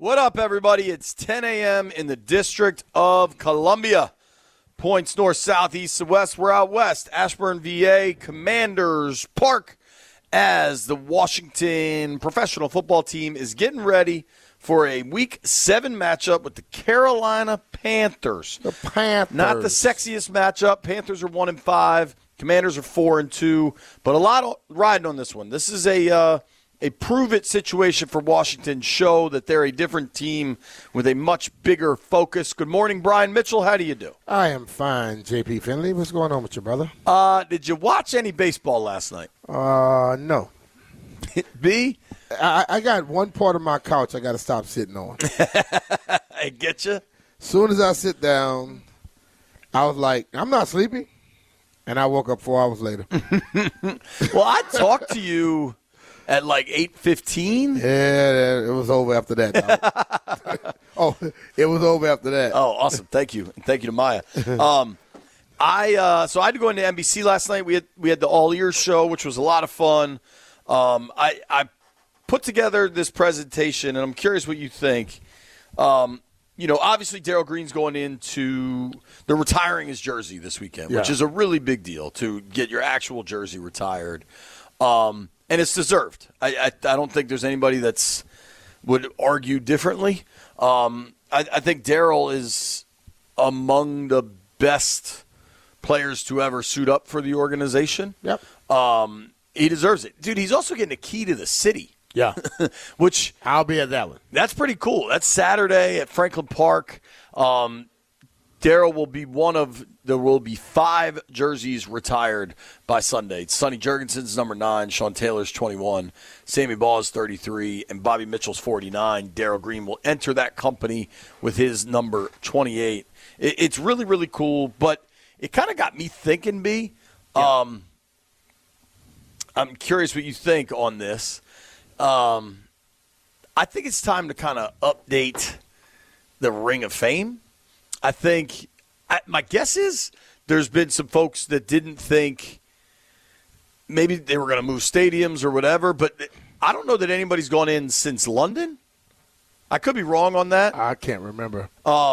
What up, everybody? It's 10 a.m. in the District of Columbia. Points north, south, east, and west. We're out west. Ashburn, VA, Commanders Park, as the Washington professional football team is getting ready for a Week 7 matchup with the Carolina Panthers. The Panthers. Not the sexiest matchup. Panthers are 1-5. Commanders are 4-2. But a lot riding on this one. This is a prove-it situation for Washington. Show that they're a different team with a much bigger focus. Good morning, Brian Mitchell. How do you do? I am fine, J.P. Finley. What's going on with you, brother? Did you watch any baseball last night? No. B? I got one part of my couch I got to stop sitting on. I get you. Soon as I sit down, I was like, I'm not sleepy. And I woke up 4 hours later. Well, I talked to you at like 8:15. Yeah, it was over after that. It was over after that. Oh, awesome! Thank you, and thank you to Maya. So I had to go into NBC last night. We had the All Ears show, which was a lot of fun. I put together this presentation, and I'm curious what you think. Obviously Darryl Green's going into – they're retiring his jersey this weekend, which is a really big deal to get your actual jersey retired. And it's deserved. I don't think there's anybody that's would argue differently. I think Darryl is among the best players to ever suit up for the organization. Yep. He deserves it. Dude, he's also getting a key to the city. Yeah. Which I'll be at that one. That's pretty cool. That's Saturday at Franklin Park. Darryl will be there will be 5 jerseys retired by Sunday. Sonny Jurgensen's number 9, Sean Taylor's 21, Sammy Ball's 33, and Bobby Mitchell's 49. Darryl Green will enter that company with his number 28. It's really, really cool, but it kind of got me thinking, B. Yeah. I'm curious what you think on this. I think it's time to kind of update the Ring of Fame. I think my guess is there's been some folks that didn't think maybe they were going to move stadiums or whatever, but I don't know that anybody's gone in since London. I could be wrong on that. I can't remember.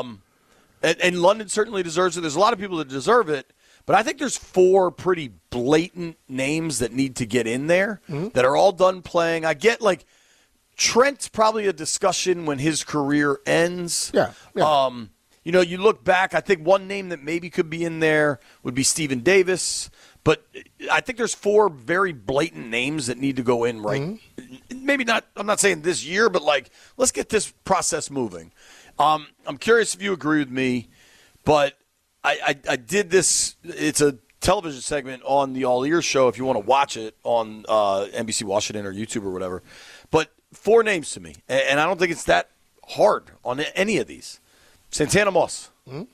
And London certainly deserves it. There's a lot of people that deserve it, but I think there's 4 pretty blatant names that need to get in there that are all done playing. I get like Trent's probably a discussion when his career ends. Yeah. You look back, I think one name that maybe could be in there would be Stephen Davis. But I think there's 4 very blatant names that need to go in right. Maybe not, I'm not saying this year, but like, let's get this process moving. I'm curious if you agree with me, but I did this. It's a television segment on the All Ears show if you want to watch it on NBC Washington or YouTube or whatever. But 4 names to me, and I don't think it's that hard on any of these. Santana Moss.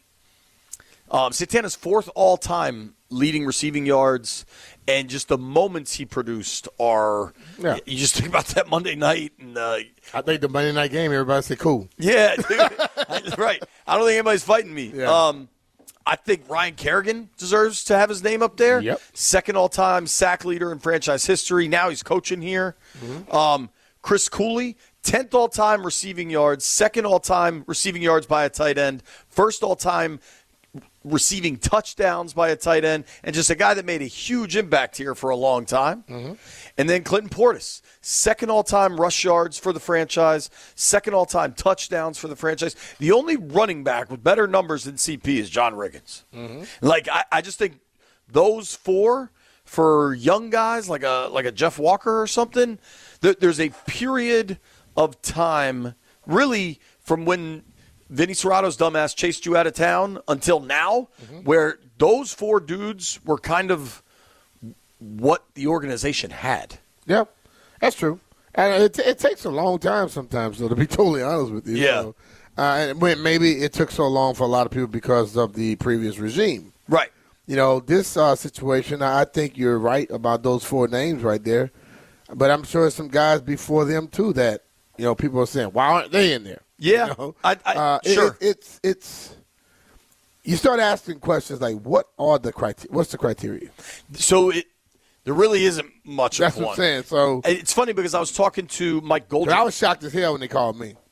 Santana's 4th all-time leading receiving yards, and just the moments he produced are you just think about that Monday night. And I think the Monday night game, everybody said cool. Yeah, dude. Right. I don't think anybody's fighting me. Yeah. I think Ryan Kerrigan deserves to have his name up there. Yep. 2nd all-time sack leader in franchise history. Now he's coaching here. Chris Cooley, 10th all-time receiving yards, 2nd all-time receiving yards by a tight end, 1st all-time receiving touchdowns by a tight end, and just a guy that made a huge impact here for a long time. And then Clinton Portis, 2nd all-time rush yards for the franchise, 2nd all-time touchdowns for the franchise. The only running back with better numbers than CP is John Riggins. Like, I just think those 4 for young guys like a Jeff Walker or something, there's a period of time really from when Vinny Serrato's dumbass chased you out of town until now where those 4 dudes were kind of what the organization had. Yeah, that's true. And it takes a long time sometimes, though, to be totally honest with you. Yeah. So, and maybe it took so long for a lot of people because of the previous regime. Right. This situation, I think you're right about those 4 names right there. But I'm sure some guys before them, too, that, people are saying, why aren't they in there? Yeah. Sure. It's you start asking questions like, what's the criteria? So there really isn't much That's of one. what I'm saying. So it's funny because I was talking to Mike Goldrick. I was shocked as hell when they called me.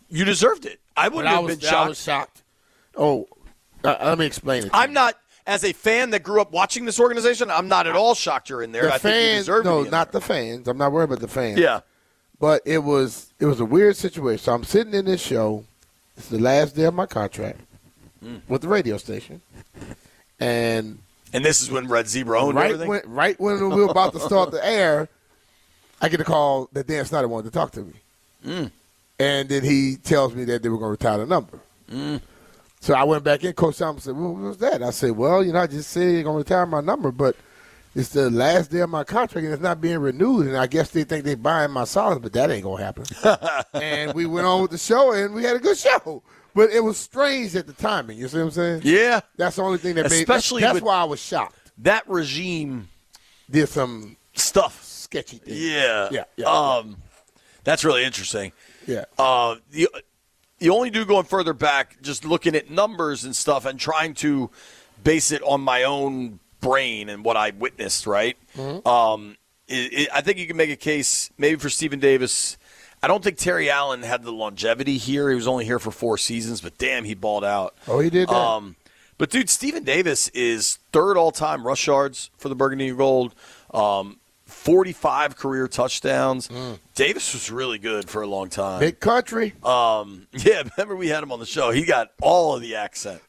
You deserved it. I wouldn't have been shocked. I was shocked. Oh, let me explain it. I'm not, as a fan that grew up watching this organization, I'm not at all shocked you're in there. The I fans, think you deserve no, to be in not there. the fans. I'm not worried about the fans. Yeah. But it was a weird situation. So I'm sitting in this show. It's the last day of my contract with the radio station. And this is when Red Zebra owned everything? Right when we were about to start the air, I get a call that Dan Snyder wanted to talk to me. And then he tells me that they were going to retire the number. So I went back in. Coach Thompson said, well, what was that? I said, well, I just said you're going to retire my number, but it's the last day of my contract, and it's not being renewed. And I guess they think they're buying my solids, but that ain't going to happen. And we went on with the show, and we had a good show. But it was strange at the timing. You see what I'm saying? Yeah. That's the only thing that Especially that's why I was shocked. That regime did some stuff. Sketchy things. Yeah. That's really interesting. Yeah. You only do going further back, just looking at numbers and stuff and trying to base it on my own brain and what I witnessed, right? I think you can make a case maybe for Stephen Davis. I don't think Terry Allen had the longevity here. He was only here for 4 seasons, but damn, he balled out. Oh, he did that. But, dude, Stephen Davis is 3rd all-time rush yards for the Burgundy and Gold, 45 career touchdowns. Davis was really good for a long time. Big country. Yeah, remember we had him on the show. He got all of the accent.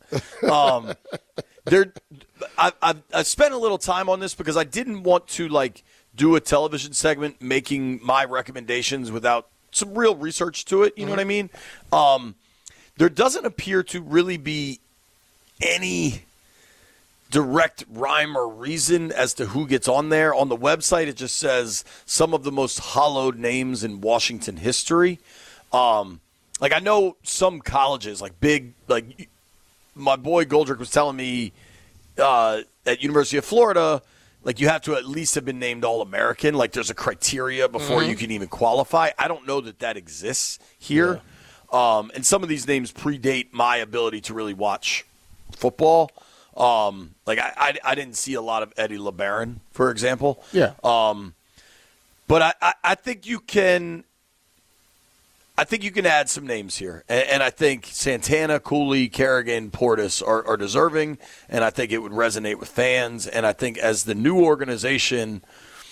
I spent a little time on this because I didn't want to, do a television segment making my recommendations without some real research to it. You know what I mean? There doesn't appear to really be any direct rhyme or reason as to who gets on there. On the website, it just says some of the most hallowed names in Washington history. I know some colleges, my boy Goldrick was telling me at University of Florida, you have to at least have been named All-American. There's a criteria before you can even qualify. I don't know that exists here. Yeah. And some of these names predate my ability to really watch football. I didn't see a lot of Eddie LeBaron, for example. Yeah. But I think you can. I think you can add some names here, and I think Santana, Cooley, Kerrigan, Portis are deserving, and I think it would resonate with fans. And I think as the new organization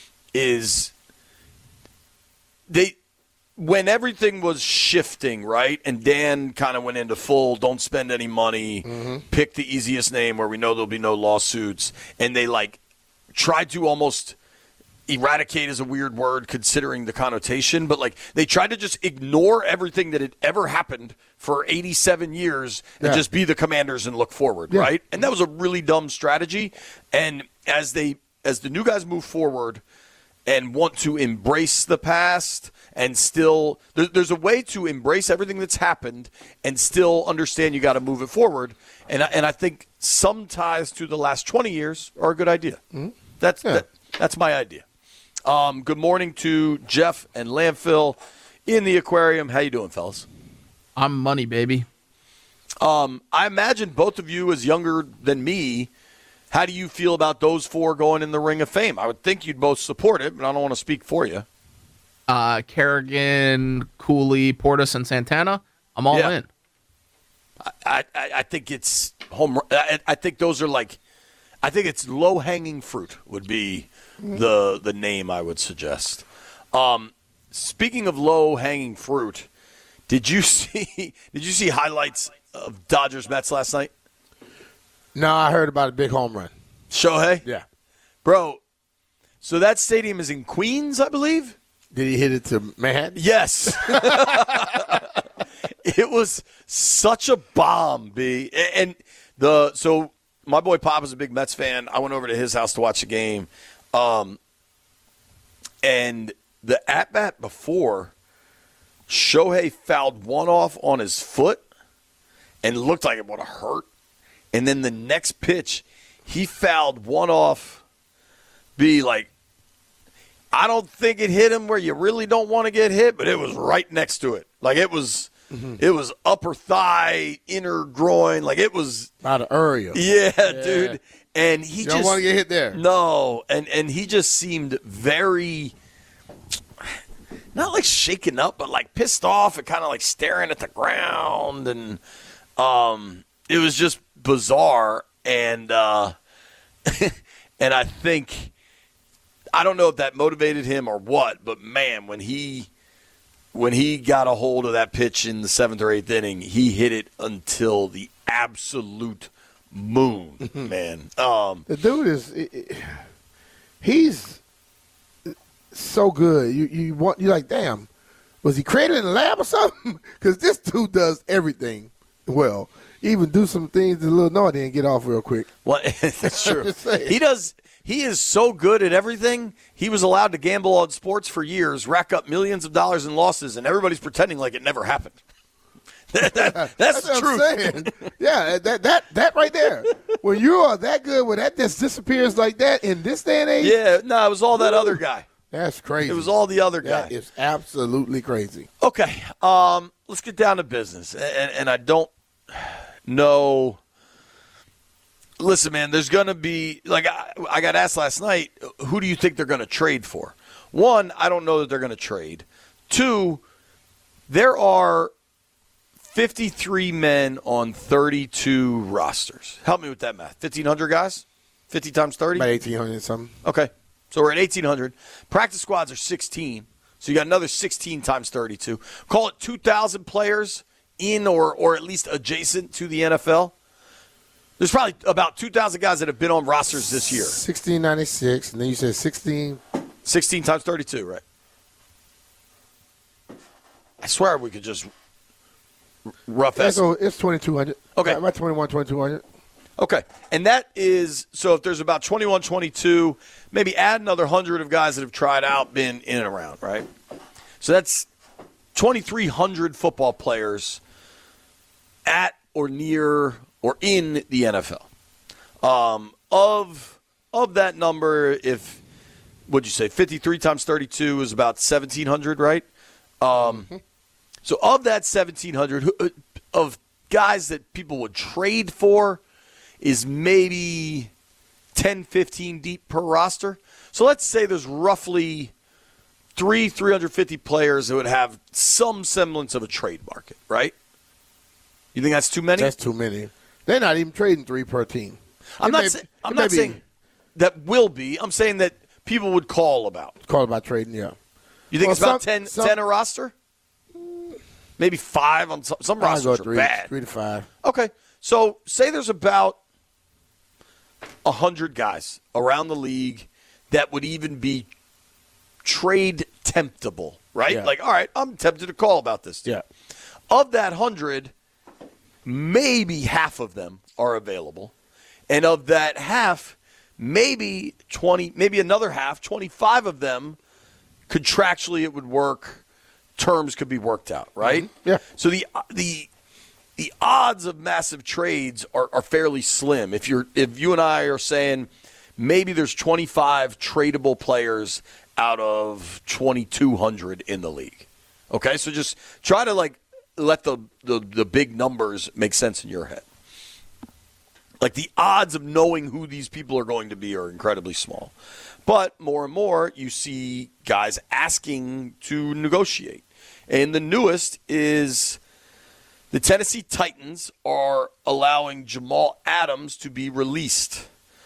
when everything was shifting, right, and Dan kind of went into full don't spend any money, pick the easiest name where we know there'll be no lawsuits, and they tried to almost eradicate is a weird word considering the connotation, but they tried to just ignore everything that had ever happened for 87 years and just be the Commanders and look forward, right? And that was a really dumb strategy. And as the new guys move forward and want to embrace the past and still there's a way to embrace everything that's happened and still understand you got to move it forward. And I think some ties to the last 20 years are a good idea. That's my idea. Good morning to Jeff and Landfill in the aquarium. How you doing, fellas? I'm money, baby. I imagine both of you as younger than me. How do you feel about those 4 going in the Ring of Fame? I would think you'd both support it, but I don't want to speak for you. Kerrigan, Cooley, Portis, and Santana. I'm all in. I think it's home. I think those are I think it's low-hanging fruit would be the name I would suggest. Speaking of low-hanging fruit, did you see highlights of Dodgers Mets last night? No, I heard about a big home run. Shohei? Yeah. Bro, so that stadium is in Queens, I believe? Did he hit it to Manhattan? Yes. It was such a bomb, B. And so my boy Pop is a big Mets fan. I went over to his house to watch the game. And the at-bat before, Shohei fouled one off on his foot and it looked like it would have hurt. And then the next pitch, he fouled one off, I don't think it hit him where you really don't want to get hit, but it was right next to it. It was upper thigh, inner groin. It was out of area. Yeah, dude. And he don't want to get hit there. No, and he just seemed very. not like shaken up, but like pissed off and kind of like staring at the ground. And it was just bizarre. And and I think, I don't know if that motivated him or what, but man, when he got a hold of that pitch in the 7th or 8th inning, he hit it until the absolute moon, man. The dude he's so good. You're like, damn, was he created in the lab or something? Because this dude does everything well. Even do some things a little naughty and get off real quick. Well, that's true. He does. He is so good at everything. He was allowed to gamble on sports for years, rack up millions of dollars in losses, and everybody's pretending like it never happened. That's the truth. I'm saying. Yeah, that right there. When you are that good, when that just disappears like that in this day and age. Yeah, no, it was all that other guy. That's crazy. It was all the other guy. That is absolutely crazy. Okay, let's get down to business. And I don't know. Listen, man, there's going to be, like I got asked last night, who do you think they're going to trade for? One, I don't know that they're going to trade. Two, there are 53 men on 32 rosters. Help me with that math. 1,500 guys? 50 times 30? About 1,800 something. Okay. So we're at 1,800. Practice squads are 16. So you got another 16 times 32. Call it 2,000 players in or at least adjacent to the NFL. There's probably about 2,000 guys that have been on rosters this year. 1,696, and then you said 16. 16 times 32, right? I swear we could just rough estimate. It's 2,200. Okay. About 2,200. Okay. And that is, so if there's about 21, 22, maybe add another 100 of guys that have tried out, been in and around, right? So that's 2,300 football players at or near or in the NFL. Of that number, if, what'd you say, 53 times 32 is about 1,700, right? So of that 1,700, of guys that people would trade for, is maybe 10, 15 deep per roster. So let's say there's roughly 350 players that would have some semblance of a trade market, right? You think that's too many? That's too many. They're not even trading 3 per team. I'm not saying that will be. I'm saying that people would call about. Call about trading, yeah. You think it's about 10 a roster? Maybe 5 on some rosters are bad. 3 to 5. Okay. So say there's about 100 guys around the league that would even be trade temptable, right? Yeah. Like, all right, I'm tempted to call about this team. Yeah. Of that 100, maybe half of them are available. And of that half, maybe 20, maybe another half, 25 of them, contractually it would work. Terms could be worked out, right? Mm-hmm. Yeah. So the odds of massive trades are fairly slim. If you and I are saying maybe there's 25 tradable players out of 2,200 in the league. Okay, so just try to let the big numbers make sense in your head. Like the odds of knowing who these people are going to be are incredibly small. But more and more, you see guys asking to negotiate. And the newest is the Tennessee Titans are allowing Jamal Adams to be released.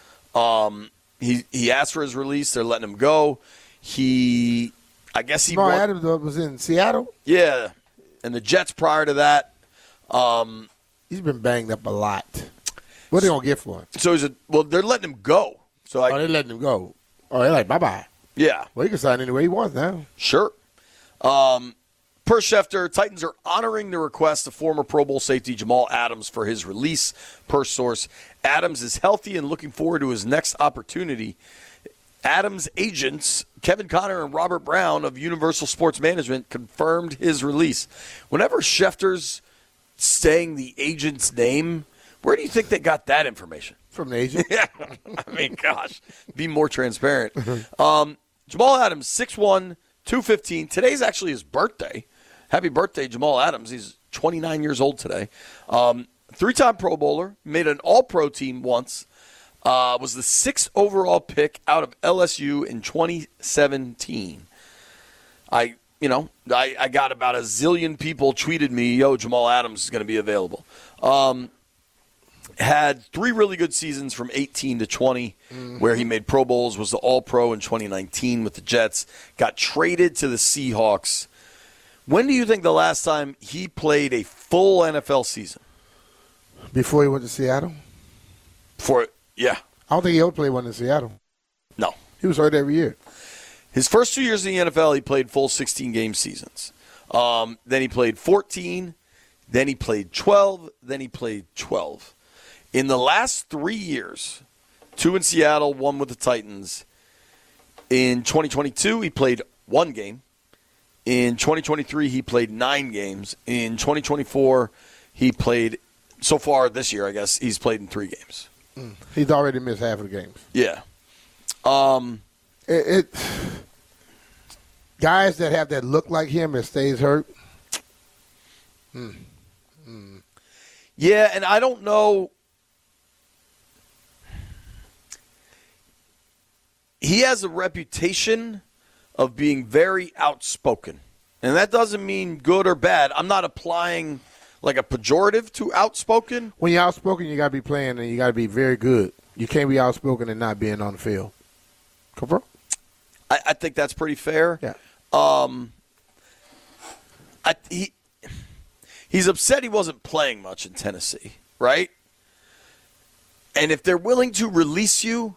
He asked for his release. They're letting him go. Jamal Adams was in Seattle? Yeah. And the Jets prior to that. He's been banged up a lot. What are they going to get for him? So they're letting him go. So they're letting him go. Oh, they're like, bye-bye. Yeah. Well, he can sign anywhere he wants now. Sure. Per Schefter, Titans are honoring the request of former Pro Bowl safety Jamal Adams for his release. Per source, Adams is healthy and looking forward to his next opportunity. Adams' agents, Kevin Connor and Robert Brown of Universal Sports Management, confirmed his release. Whenever Schefter's saying the agent's name, where do you think they got that information? From the agent. Yeah. I mean, gosh, be more transparent. Jamal Adams, 6'1", 215. Today's actually his birthday. Happy birthday, Jamal Adams. He's 29 years old today. 3-time Pro Bowler, made an All-Pro team once. Was the 6th overall pick out of LSU in 2017. I got about a zillion people tweeted me, yo, Jamal Adams is going to be available. Had 3 really good seasons from 18 to 20, where he made Pro Bowls, was the All-Pro in 2019 with the Jets, got traded to the Seahawks. When do you think the last time he played a full NFL season? Before he went to Seattle? Yeah. I don't think he ever played one in Seattle. No. He was hurt every year. His first 2 years in the NFL, he played full 16-game seasons. Then he played 14, then he played 12, then he played 12. In the last 3 years, 2 in Seattle, 1 with the Titans. In 2022, he played 1 game. In 2023, he played 9 games. In 2024, he played, so far this year, I guess, he's played in 3 games. He's already missed half of the games. Yeah. Guys that have that look like him and stays hurt. Yeah, and I don't know. He has a reputation of being very outspoken. And that doesn't mean good or bad. I'm not applying like a pejorative to outspoken. When you're outspoken, you got to be playing and you got to be very good. You can't be outspoken and not being on the field. Come on. I think that's pretty fair. Yeah. He's upset he wasn't playing much in Tennessee, right? And if they're willing to release you,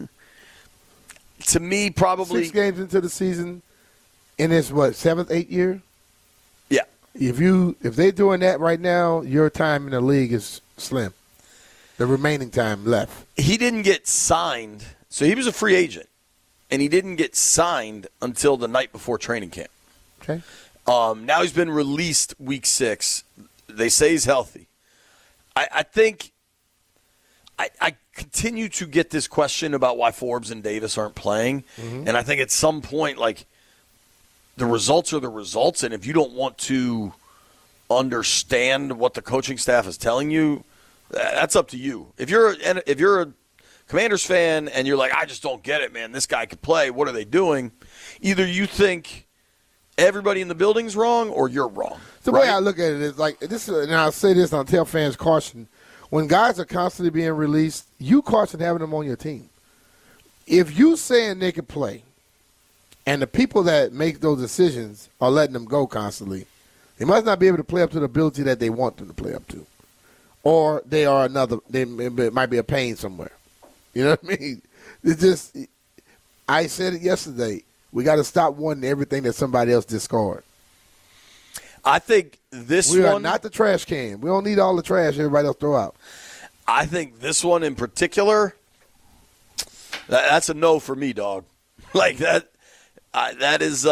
to me, probably 6 games into the season, in his 7th, 8th year. Yeah. If they're doing that right now, your time in the league is slim. The remaining time left. He didn't get signed, so he was a free agent, and he didn't get signed until the night before training camp. Okay. Now he's been released week 6. They say he's healthy. I think I continue to get this question about why Forbes and Davis aren't playing. Mm-hmm. And I think at some point, like, the results are the results. And if you don't want to understand what the coaching staff is telling you, that's up to you. If you're a Commanders fan and you're like, I just don't get it, man, this guy could play, what are they doing? Either you think everybody in the building's wrong or you're wrong. The way I look at it is like this, and I'll say this, and I'll tell fans caution. When guys are constantly being released, you caution having them on your team. If you saying they can play, and the people that make those decisions are letting them go constantly, they must not be able to play up to the ability that they want them to play up to. Or they might be a pain somewhere. You know what I mean? It's just, I said it yesterday, we got to stop wanting everything that somebody else discard. I think we are not the trash can. We don't need all the trash everybody else throw out. I think this one in particular, that's a no for me, dog. Like that is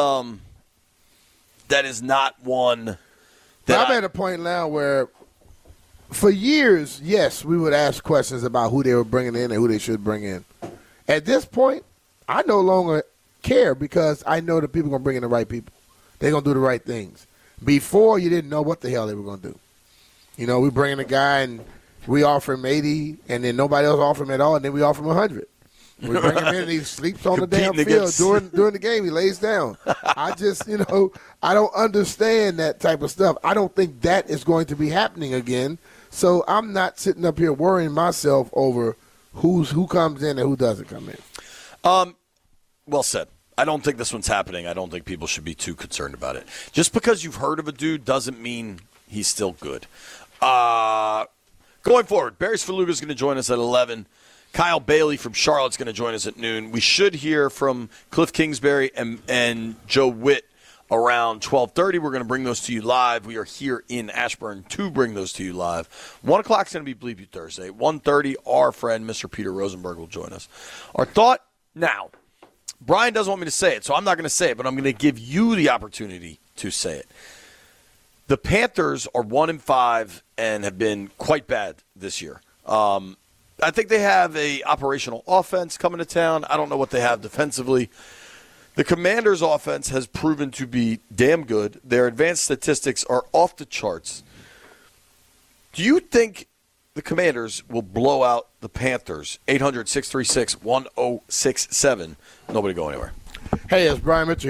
not one that I'm at a point now where for years, yes, we would ask questions about who they were bringing in and who they should bring in. At this point, I no longer care because I know the people are going to bring in the right people. They're going to do the right things. Before, you didn't know what the hell they were going to do. You know, we bring in a guy and we offer him 80, and then nobody else offer him at all, and then we offer him 100. We bring him in and he sleeps on the damn field during the game. He lays down. I just, I don't understand that type of stuff. I don't think that is going to be happening again. So I'm not sitting up here worrying myself over who comes in and who doesn't come in. Well said. I don't think this one's happening. I don't think people should be too concerned about it. Just because you've heard of a dude doesn't mean he's still good. Going forward, Barry Svrluga is going to join us at 11. Kyle Bailey from Charlotte's going to join us at noon. We should hear from Cliff Kingsbury and Joe Witt around 12:30. We're going to bring those to you live. We are here in Ashburn to bring those to you live. 1 o'clock is going to be Bleep You Thursday. 1:30, our friend Mr. Peter Rosenberg will join us. Our thought now. Brian doesn't want me to say it, so I'm not going to say it, but I'm going to give you the opportunity to say it. The Panthers are 1-5 and have been quite bad this year. I think they have a operational offense coming to town. I don't know what they have defensively. The Commanders' offense has proven to be damn good. Their advanced statistics are off the charts. Do you think the Commanders will blow out the Panthers? 800-636-1067. Nobody go anywhere. Hey, it's Brian Mitchell here.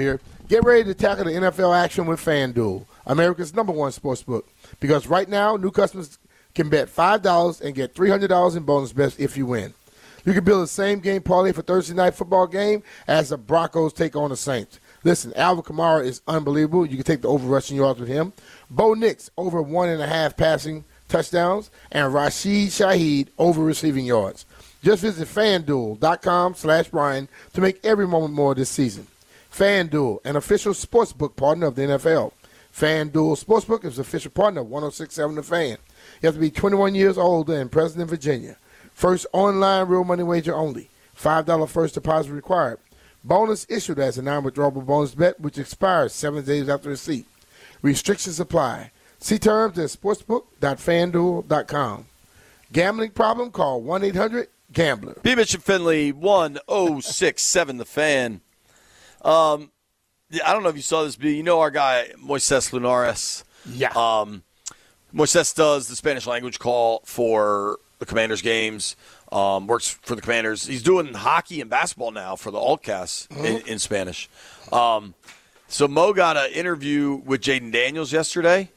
Get ready to tackle the NFL action with FanDuel, America's #1 sportsbook. Because right now, new customers can bet $5 and get $300 in bonus bets if you win. You can build a same-game parlay for Thursday night football game as the Broncos take on the Saints. Listen, Alvin Kamara is unbelievable. You can take the over rushing yards with him. Bo Nix over 1.5 passing touchdowns, and Rashid Shaheed over receiving yards. Just visit FanDuel.com/Brian to make every moment more this season. FanDuel, an official sportsbook partner of the NFL. FanDuel Sportsbook is the official partner of 106.7 The Fan. You have to be 21 years old and present in Virginia. First online real money wager only. $5 first deposit required. Bonus issued as a non-withdrawable bonus bet, which expires 7 days after receipt. Restrictions apply. See terms at sportsbook.fanduel.com. Gambling problem? Call 1-800-GAMBLER. B. Mitch and Finley, 1067 The Fan. I don't know if you saw this, B. You know our guy, Moises Linares. Yeah. Moises does the Spanish language call for the Commanders games, works for the Commanders. He's doing hockey and basketball now for the Altcasts in Spanish. So Mo got an interview with Jaden Daniels yesterday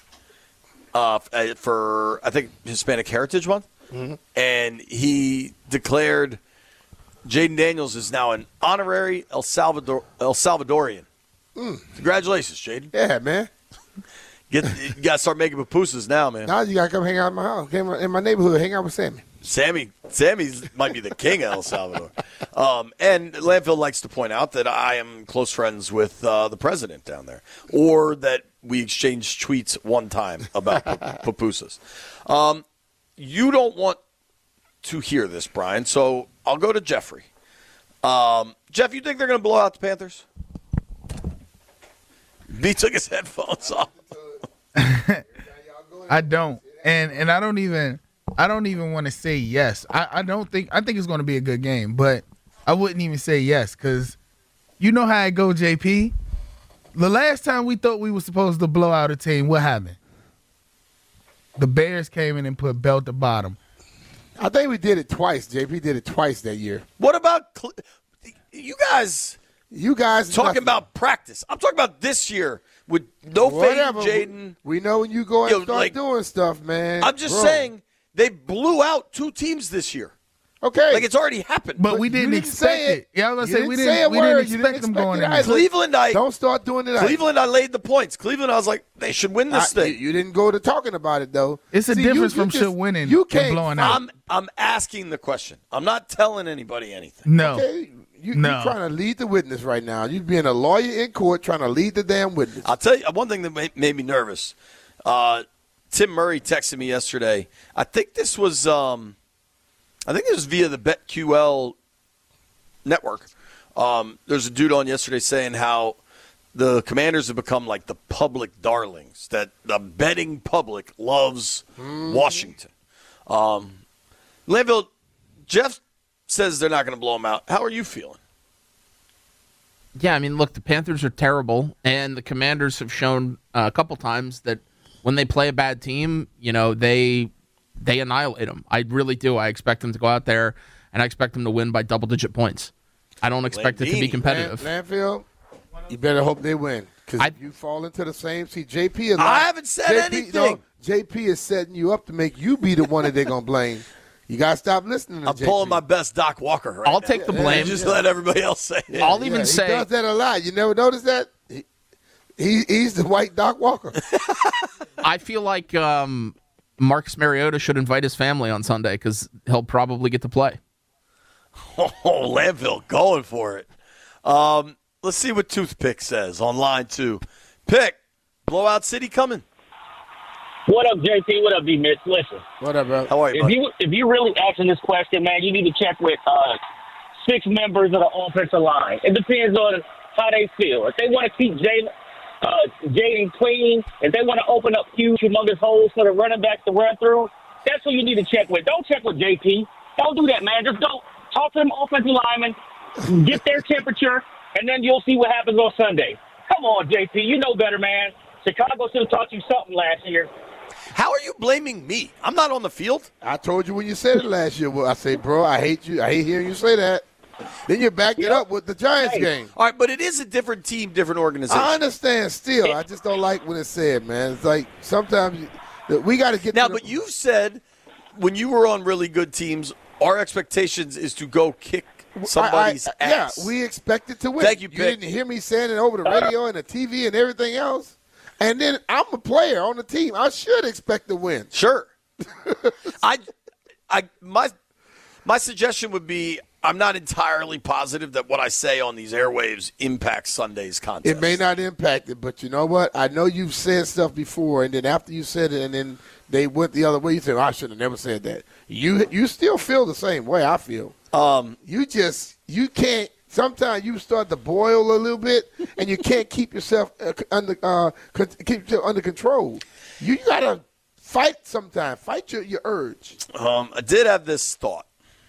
for, I think, Hispanic Heritage Month. And he declared Jaden Daniels is now an honorary El Salvadorian. Congratulations, Jaden. Yeah, man. You got to start making pupusas now, man. Now you got to come hang out in my house, in my neighborhood, hang out with Sammy. Sammy might be the king of El Salvador. And Landfill likes to point out that I am close friends with the president down there, or that we exchanged tweets one time about pupusas. You don't want to hear this, Brian, so I'll go to Jeffrey. Jeff, you think they're going to blow out the Panthers? B took his headphones off. I don't, and I don't even want to say yes. I think it's going to be a good game, but I wouldn't even say yes because you know how it go, JP. The last time we thought we were supposed to blow out a team, what happened? The Bears came in and put belt to bottom. I think we did it twice. JP did it twice that year. What about you guys? You guys talking about practice. I'm talking about this year with no fade, Jaden. We know when you go and start doing stuff, man. I'm just saying they blew out 2 teams this year. Okay. Like it's already happened. But we didn't expect it. Yeah, I was going to say we didn't expect them going in. Cleveland, don't start doing it. Cleveland, I laid the points. Cleveland, I was like, they should win this thing. You didn't go to talking about it, though. It's a difference from should winning and blowing out. I'm asking the question. I'm not telling anybody anything. No. Okay. You're trying to lead the witness right now. You're being a lawyer in court trying to lead the damn witness. I'll tell you one thing that made me nervous. Tim Murray texted me yesterday. I think this was via the BetQL network. There's a dude on yesterday saying how the Commanders have become like the public darlings, that the betting public loves Washington. Landville, Jeff says they're not going to blow them out. How are you feeling? Yeah, I mean, look, the Panthers are terrible, and the Commanders have shown a couple times that when they play a bad team, they annihilate them. I really do. I expect them to go out there, and I expect them to win by double-digit points. I don't expect it to be competitive. Landfill, you better hope they win. Because if you fall into the same – see, JP is I haven't said anything. No, JP is setting you up to make you be the one that they're going to blame. You got to stop listening to I'm JP. pulling my best Doc Walker right I'll now. take the blame. Just let everybody else say it. I'll even say – he does that a lot. You never noticed that? He's the white Doc Walker. I feel like Marcus Mariota should invite his family on Sunday because he'll probably get to play. Oh, Landville going for it. Let's see what Toothpick says on line 2. Pick, blowout city coming. What up, JP? What up, D-Mitch? Listen. What up, bro? How are you, buddy? If you're really asking this question, man, you need to check with 6 members of the offensive line. It depends on how they feel. If they want to keep Jaden clean, if they want to open up huge, humongous holes for the running back to run through, that's who you need to check with. Don't check with JP. Don't do that, man. Just go talk to them offensive linemen, get their temperature, and then you'll see what happens on Sunday. Come on, JP. You know better, man. Chicago should have taught you something last year. How are you blaming me? I'm not on the field. I told you when you said it last year. I say, bro, I hate you. I hate hearing you say that. Then you back it up with the Giants game. All right, but it is a different team, different organization. I understand still. I just don't like what it said, man. It's like sometimes we got to get now, to but you said when you were on really good teams, our expectations is to go kick somebody's ass. Yeah, we expected to win. Thank you, You Pitt. didn't hear me saying it over the radio and the TV and everything else. And then I'm a player on the team. I should expect to win. Sure. My suggestion would be I'm not entirely positive that what I say on these airwaves impacts Sunday's contest. It may not impact it, but you know what? I know you've said stuff before, and then after you said it, and then they went the other way, you said, I should have never said that. You still feel the same way I feel. You can't. Sometimes you start to boil a little bit, and you can't keep yourself under control. You gotta fight sometimes. Fight your urge. I did have this thought.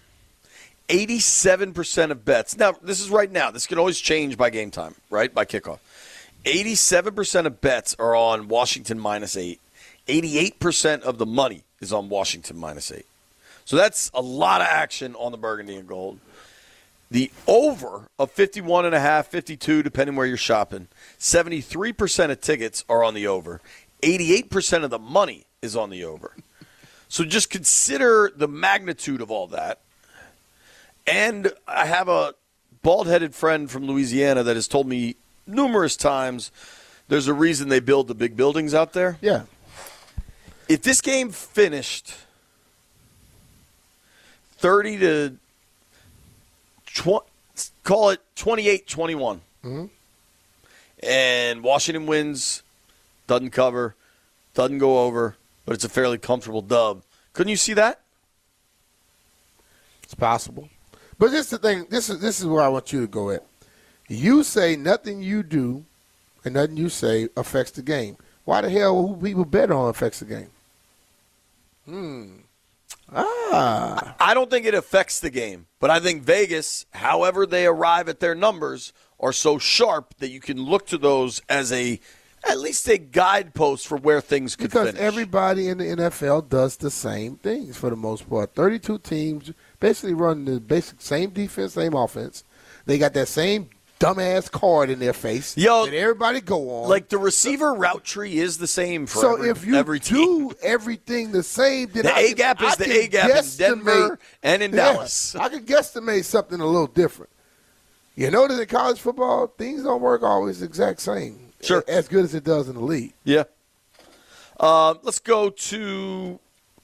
87% of bets. Now, this is right now. This can always change by game time, right? By kickoff. 87% of bets are on Washington -8. 88% of the money is on Washington -8. So that's a lot of action on the Burgundy and Gold. The over of 51.5, 52, depending where you're shopping. 73% of tickets are on the over. 88% of the money is on the over. So just consider the magnitude of all that. And I have a bald-headed friend from Louisiana that has told me numerous times there's a reason they build the big buildings out there. Yeah. If this game finished 30 to call it 28-21, and Washington wins, doesn't cover, doesn't go over, but it's a fairly comfortable dub, couldn't you see that? It's possible. But this is the thing. This is where I want you to go at. You say nothing you do and nothing you say affects the game. Why the hell will people bet on affects the game? I don't think it affects the game, but I think Vegas, however they arrive at their numbers, are so sharp that you can look to those as at least a guidepost for where things could because finish. Everybody in the NFL does the same things for the most part. 32 teams basically run the basic same defense, same offense. They got that same dumbass card in their face that everybody go on. Like the receiver route tree is the same for so if you every team. do everything the same, then the A-gap is the A-gap in Denver and in Dallas. I could guesstimate something a little different. You know that in college football, things don't work always the exact same. Sure. As good as it does in the league. Yeah. Let's go to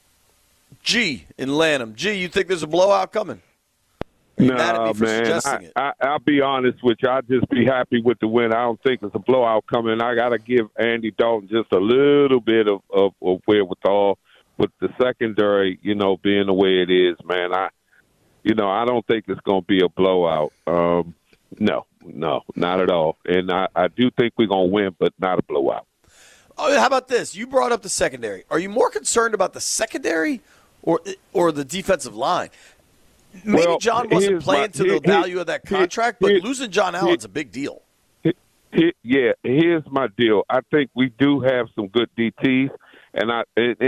G in Lanham. G, you think there's a blowout coming? No, man. I'll be honest with you. I'll just be happy with the win. I don't think there's a blowout coming. I got to give Andy Dalton just a little bit of wherewithal with the secondary, being the way it is, man. I don't think it's going to be a blowout. No, not at all. And I do think we're going to win, but not a blowout. Oh, how about this? You brought up the secondary. Are you more concerned about the secondary or the defensive line? Maybe John wasn't playing to the value of that contract, but losing John Allen's a big deal. Yeah, here's my deal. I think we do have some good DTs, and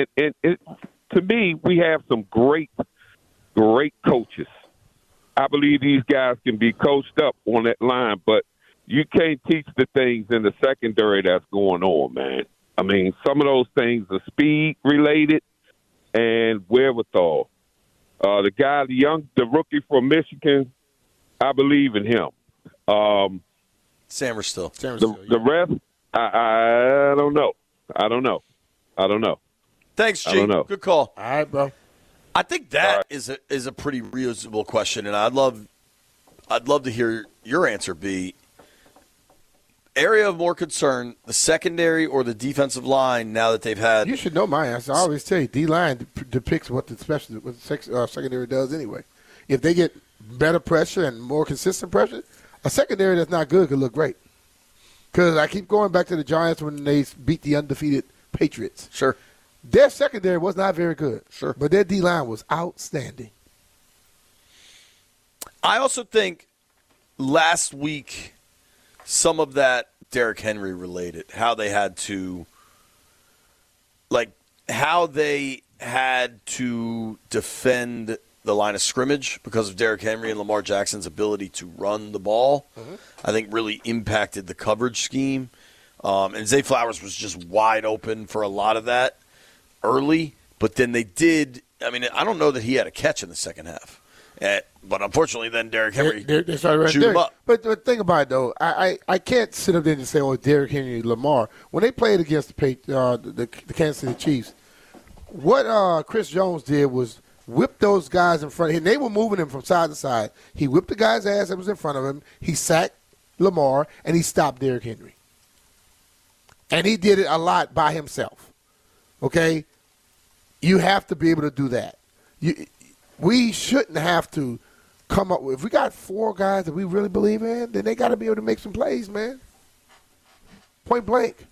to me, we have some great coaches. I believe these guys can be coached up on that line, but you can't teach the things in the secondary that's going on, man. I mean, some of those things are speed related and wherewithal. The rookie from Michigan, I believe in him. Samerstill. The rest, I don't know. I don't know. Thanks, G. Good call. All right, bro. I think that is a pretty reasonable question, and I'd love to hear your answer. B. Area of more concern: the secondary or the defensive line? Now that they've had, you should know my answer. I always tell you, D-line depicts what the secondary does anyway. If they get better pressure and more consistent pressure, a secondary that's not good could look great. Because I keep going back to the Giants when they beat the undefeated Patriots. Sure. Their secondary was not very good. Sure. But their D-line was outstanding. I also think last week some of that Derrick Henry related, how they had to defend the line of scrimmage because of Derrick Henry and Lamar Jackson's ability to run the ball. I think really impacted the coverage scheme. And Zay Flowers was just wide open for a lot of that early. But then they did – I mean, I don't know that he had a catch in the second half. But unfortunately, then Derrick Henry they started right chewed him up. But think about it, though. I can't sit up there and say, oh, Derrick Henry and Lamar. When they played against the Kansas City Chiefs, what Chris Jones did was whip those guys in front of him. They were moving him from side to side. He whipped the guy's ass that was in front of him. He sacked Lamar, and he stopped Derrick Henry. And he did it a lot by himself. Okay? You have to be able to do that. We shouldn't have to come up with – if we got 4 guys that we really believe in, then they got to be able to make some plays, man. Point blank.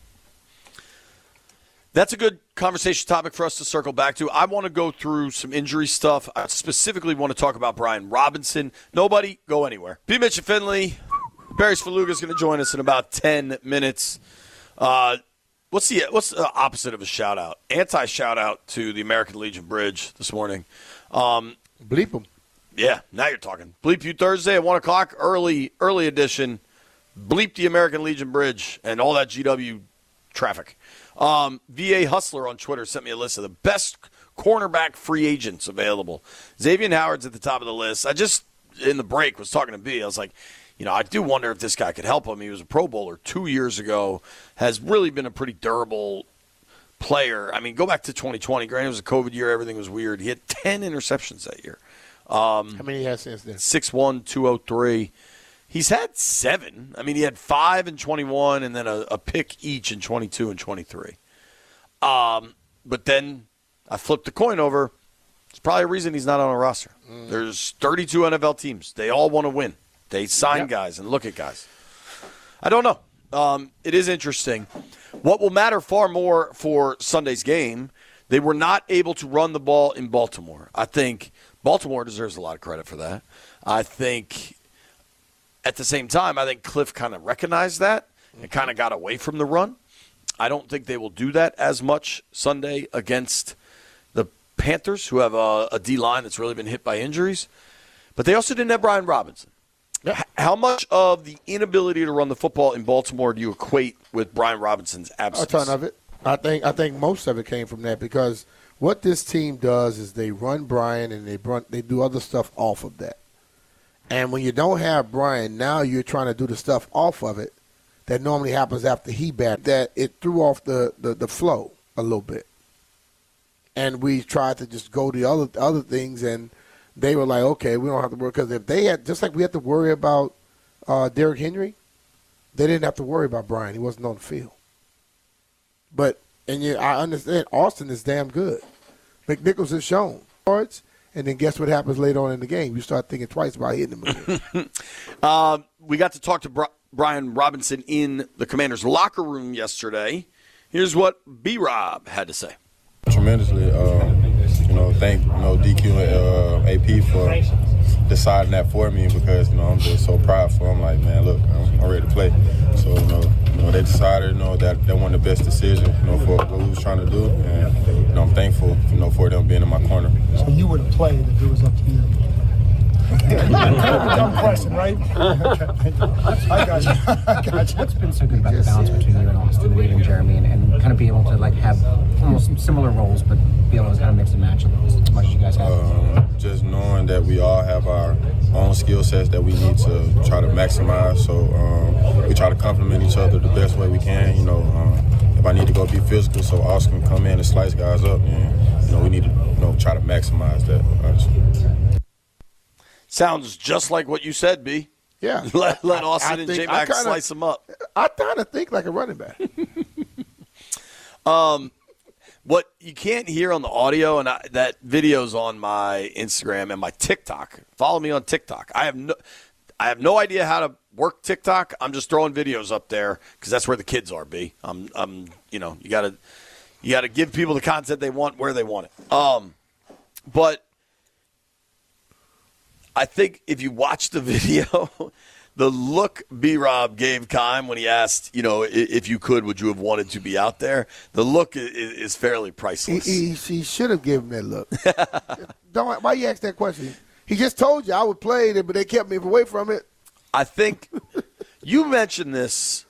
That's a good conversation topic for us to circle back to. I want to go through some injury stuff. I specifically want to talk about Brian Robinson. Nobody go anywhere. B. Mitch and Finley. Barry's Faluga is going to join us in about 10 minutes. What's the opposite of a shout-out? Anti-shout-out to the American Legion Bridge this morning. Bleep them. Yeah, now you're talking. Bleep You Thursday at 1 o'clock, early edition. Bleep the American Legion Bridge and all that GW traffic. VA Hustler on Twitter sent me a list of the best cornerback free agents available. Xavier Howard's at the top of the list. I just, in the break, was talking to B. I was like, I do wonder if this guy could help him. He was a Pro Bowler 2 years ago, has really been a pretty durable player. I mean, go back to 2020. Granted, it was a COVID year. Everything was weird. He had 10 interceptions that year. How many he has since then? 6'1", 203. He's had 7. I mean, he had 5 in 21 and then a pick each in 22 and 23. But then I flipped the coin over. It's probably a reason he's not on a roster. There's 32 NFL teams. They all want to win. They sign guys and look at guys. I don't know. It is interesting. What will matter far more for Sunday's game, they were not able to run the ball in Baltimore. I think Baltimore deserves a lot of credit for that. I think at the same time, I think Cliff kind of recognized that and kind of got away from the run. I don't think they will do that as much Sunday against the Panthers, who have a D-line that's really been hit by injuries. But they also didn't have Brian Robinson. Yep. How much of the inability to run the football in Baltimore do you equate with Brian Robinson's absence? A ton of it. I think most of it came from that because what this team does is they run Brian and they do other stuff off of that. And when you don't have Brian, now you're trying to do the stuff off of it that normally happens after he batted. That it threw off the flow a little bit. And we tried to just go to other things, and they were like, okay, we don't have to worry. Because if they had, just like we had to worry about Derrick Henry, they didn't have to worry about Brian. He wasn't on the field. But, I understand, Austin is damn good. McNichols has shown. And then guess what happens later on in the game? You start thinking twice about hitting him again. We got to talk to Brian Robinson in the Commanders' locker room yesterday. Here's what B-Rob had to say. Tremendously. Thank DQ and AP for deciding that for me because I'm just so prideful. I'm like, man, look, I'm ready to play. So they decided that they wanted the best decision for what we was trying to do, and I'm thankful for them being in my corner. So you would have played if it was up to you. Dumb question, right? I got you. What's been so good about the balance between you and Austin, Reed and Jeremy, and kind of be able to have almost similar roles, but be able to kind of mix and match as much as you guys have? Just knowing that we all have our own skill sets that we need to try to maximize. So we try to complement each other the best way we can. If I need to go be physical, so Austin can come in and slice guys up, and we need to try to maximize that. Honestly. Sounds just like what you said, B. Yeah. Let Austin and J-Mac slice them up. I kind of think like a running back. What you can't hear on the audio, and that video's on my Instagram and my TikTok. Follow me on TikTok. I have no idea how to work TikTok. I'm just throwing videos up there because that's where the kids are, B. You gotta give people the content they want where they want it. But I think if you watch the video, The look B-Rob gave Keim when he asked, if you could, would you have wanted to be out there? The look is fairly priceless. He should have given that look. Why you ask that question? He just told you I would play it, but they kept me away from it. I think you mentioned this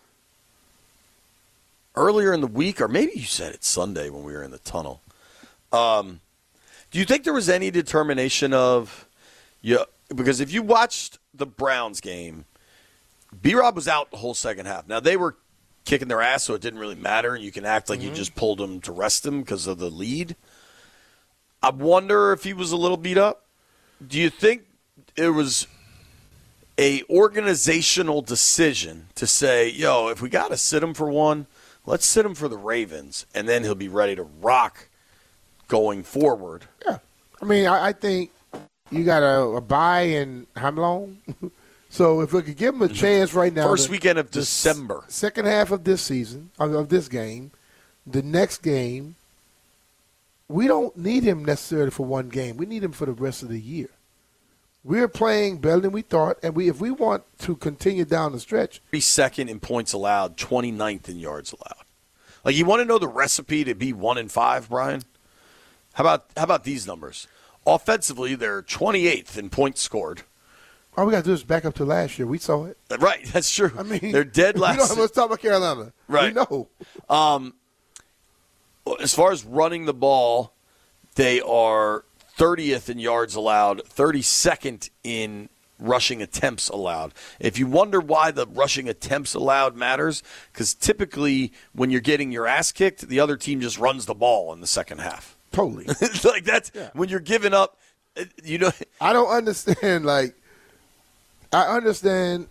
earlier in the week, or maybe you said it Sunday when we were in the tunnel. Do you think there was any determination of because if you watched the Browns game, B-Rob was out the whole second half. Now, they were kicking their ass, so it didn't really matter. You can act like you just pulled him to rest him because of the lead. I wonder if he was a little beat up. Do you think it was a organizational decision to say, if we got to sit him for one, let's sit him for the Ravens, and then he'll be ready to rock going forward? Yeah. I mean, I think you got a bye in how long? So if we could give him a chance right now. First weekend of December. Second half of this season, of this game, the next game, we don't need him necessarily for one game. We need him for the rest of the year. We're playing better than we thought, and if we want to continue down the stretch. 32nd in points allowed, 29th in yards allowed. Like, you want to know the recipe to be 1-5, Brian? How about these numbers? Offensively, they're 28th in points scored. All we got to do is back up to last year. We saw it. Right, that's true. I mean, they're dead last. We don't have to talk about Carolina. Right. We know. As far as running the ball, they are 30th in yards allowed, 32nd in rushing attempts allowed. If you wonder why the rushing attempts allowed matters, because typically when you're getting your ass kicked, the other team just runs the ball in the second half. Totally. Like that's when you're giving up. I don't understand. Like, I understand.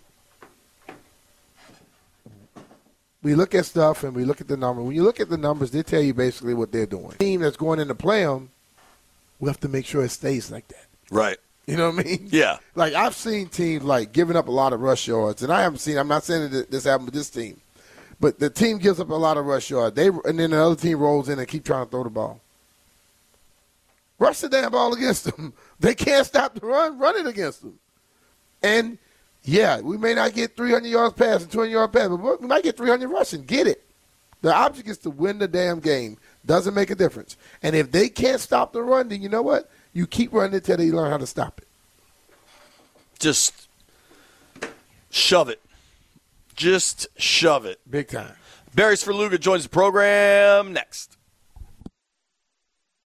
We look at stuff and we look at the number. When you look at the numbers, they tell you basically what they're doing. The team that's going in to play them, we have to make sure it stays like that. Right. You know what I mean? Yeah. Like, I've seen teams, like, giving up a lot of rush yards, and I'm not saying that this happened with this team, but the team gives up a lot of rush yards. And then the other team rolls in and keep trying to throw the ball. Rush the damn ball against them. They can't stop the run it against them. And, yeah, we may not get 300 yards passing, 200 yards passing, but we might get 300 rushing. Get it. The object is to win the damn game. Doesn't make a difference. And if they can't stop the run, then you know what? You keep running until they learn how to stop it. Just shove it. Just shove it. Big time. Barry Svrluga joins the program next.